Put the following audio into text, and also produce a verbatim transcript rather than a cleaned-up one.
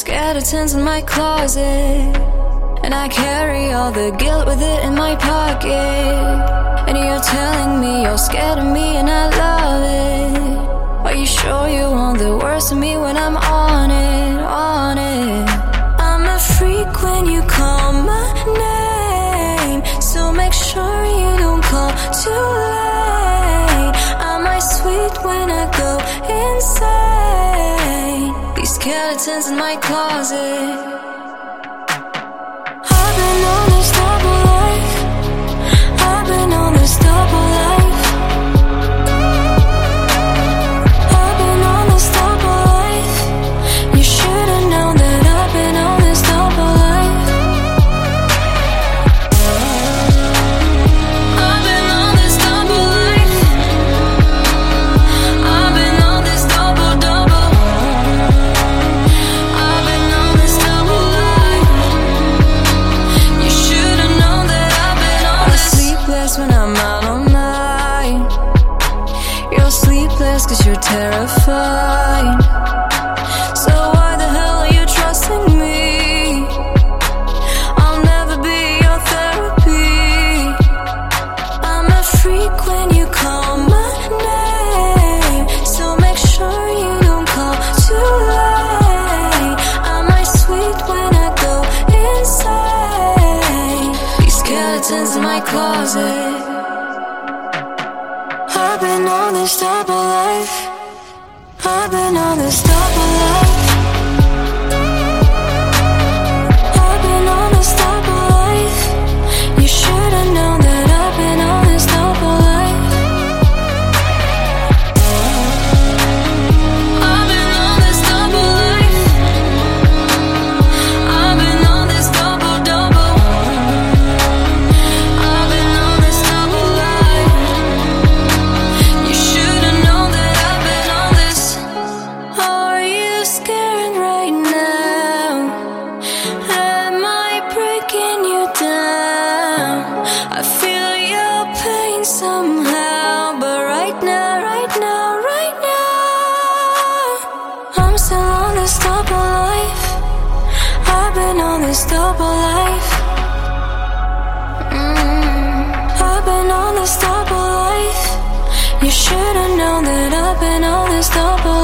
skeletons in my closet, and I carry all the guilt with it in my pocket. And you're telling me you're scared of me, and I love it. Are you sure you want the worst of me when I'm on it, on it? I'm a freak when you call my name, so make sure you don't call too late. Am I sweet when I go insane? These skeletons in my closet. I've been on this double life. I've been on this double life. I've been on this double life. You should've known that I've been on this double life. I've been on this double life. I've been on this double double. I've been on this double life. You should've known that I've been on this. I'm sleepless when I'm out all night. You're sleepless cause you're terrified. So why the hell are you trusting me? I'll never be your therapy. I'm a freak when you call my name, so make sure you don't call too late. Am I sweet when I go insane? These skeletons in my closet. I've been on this double life. I've been on this double life. I've been on this double life. You should've known that I've been on this double life. I've been on this double life. I've been on this double double. I've been on this double life. You should've known that I've been on this. Are you scared right now? Am I breaking you down? I feel your pain somehow, but right now, right now, right now, I'm still on this double life. I've been on this double life. Mm. I've been on this double life. You should've known that I've been on this double